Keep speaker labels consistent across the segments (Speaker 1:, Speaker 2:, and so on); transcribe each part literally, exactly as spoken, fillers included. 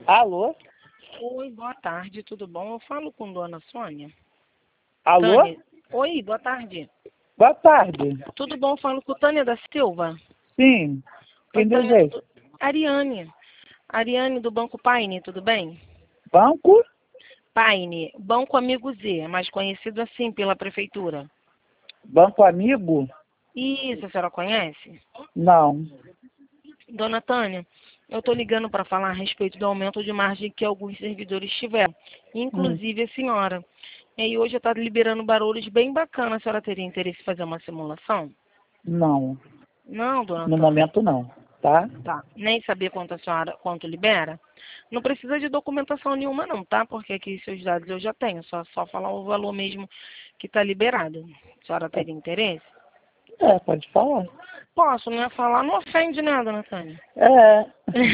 Speaker 1: Alô?
Speaker 2: Oi, boa tarde, tudo bom? Eu falo com Dona Sônia.
Speaker 1: Alô?
Speaker 2: Tânia. Oi, boa tarde.
Speaker 1: Boa tarde.
Speaker 2: Tudo bom? Eu falo com Tânia da Silva.
Speaker 1: Sim.
Speaker 2: Oi,
Speaker 1: Quem
Speaker 2: Tânia.
Speaker 1: deseja?
Speaker 2: Tudo... Ariane. Ariane do Banco Paine, tudo bem?
Speaker 1: Banco?
Speaker 2: Paine, Banco Amigo Z, mais conhecido assim pela prefeitura.
Speaker 1: Banco Amigo?
Speaker 2: Isso, a senhora conhece?
Speaker 1: Não.
Speaker 2: Dona Tânia, eu estou ligando para falar a respeito do aumento de margem que alguns servidores tiveram,
Speaker 1: Hum,
Speaker 2: inclusive a senhora. E aí hoje eu estou liberando barulhos bem bacana. A senhora teria interesse em fazer uma simulação?
Speaker 1: não.
Speaker 2: Não, Dona
Speaker 1: No
Speaker 2: Tânia.
Speaker 1: momento não, tá?
Speaker 2: Tá. Nem saber quanto a senhora, quanto libera? Não precisa de documentação nenhuma não, tá? Porque aqui seus dados eu já tenho. Só, só falar o valor mesmo que está liberado. A senhora teria interesse?
Speaker 1: É, pode falar.
Speaker 2: Posso, né? Falar não ofende, né, Dona Tânia?
Speaker 1: É.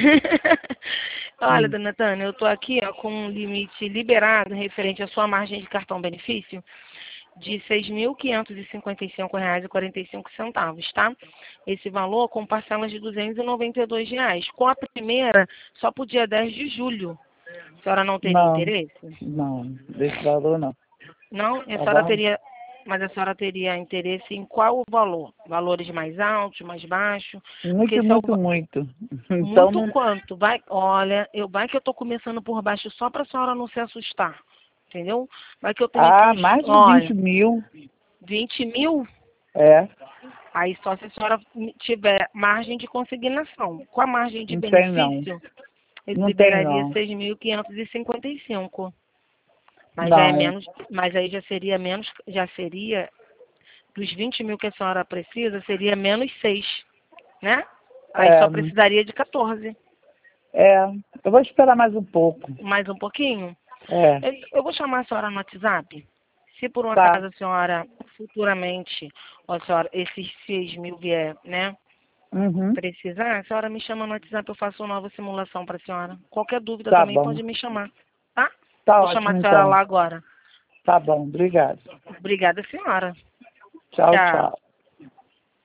Speaker 2: Olha,
Speaker 1: Hum.
Speaker 2: Dona Tânia, eu tô aqui ó, com um limite liberado referente à sua margem de cartão-benefício de seis mil quinhentos e cinquenta e cinco reais e quarenta e cinco centavos, tá? Esse valor com parcelas de duzentos e noventa e dois reais. Com a primeira, só para o dia dez de julho. A senhora não teria
Speaker 1: Não,
Speaker 2: interesse?
Speaker 1: não. Desse valor não.
Speaker 2: Não? A
Speaker 1: Tá
Speaker 2: senhora
Speaker 1: bom?
Speaker 2: teria... Mas a senhora teria interesse em qual o valor? Valores mais altos, mais baixos? Porque
Speaker 1: Muito,
Speaker 2: esse é o...
Speaker 1: muito, muito. Então
Speaker 2: Muito
Speaker 1: não.
Speaker 2: quanto? Vai, olha, eu vai que eu tô começando por baixo só para a senhora não se assustar. Entendeu? Vai que eu tenho aqui
Speaker 1: Ah,
Speaker 2: uns,
Speaker 1: mais de vinte
Speaker 2: olha,
Speaker 1: mil.
Speaker 2: vinte mil.
Speaker 1: É.
Speaker 2: Aí só se a senhora tiver margem de consignação. Com a margem de
Speaker 1: Não tem não.
Speaker 2: benefício, ele
Speaker 1: Não tem
Speaker 2: liberaria
Speaker 1: não.
Speaker 2: seis mil quinhentos e cinquenta e cinco. Mas já é
Speaker 1: Não.
Speaker 2: menos, mas aí já seria menos, já seria dos vinte mil que a senhora precisa, seria menos seis, né? Aí
Speaker 1: É.
Speaker 2: só precisaria de quatorze.
Speaker 1: É. Eu vou esperar mais um pouco.
Speaker 2: Mais um pouquinho?
Speaker 1: É.
Speaker 2: Eu eu vou chamar a senhora no WhatsApp. Se por um
Speaker 1: Tá.
Speaker 2: acaso a senhora futuramente, ó, a senhora, esses seis mil vier, né?
Speaker 1: Uhum.
Speaker 2: Precisar, a senhora me chama no WhatsApp, eu faço uma nova simulação para a senhora. Qualquer dúvida
Speaker 1: Tá
Speaker 2: também
Speaker 1: bom.
Speaker 2: pode me chamar, tá?
Speaker 1: Tá
Speaker 2: Vou chamar
Speaker 1: ótimo
Speaker 2: a senhora
Speaker 1: então.
Speaker 2: lá agora.
Speaker 1: Tá bom. Obrigado.
Speaker 2: Obrigada, senhora.
Speaker 1: Tchau,
Speaker 2: Tchau.
Speaker 1: tchau.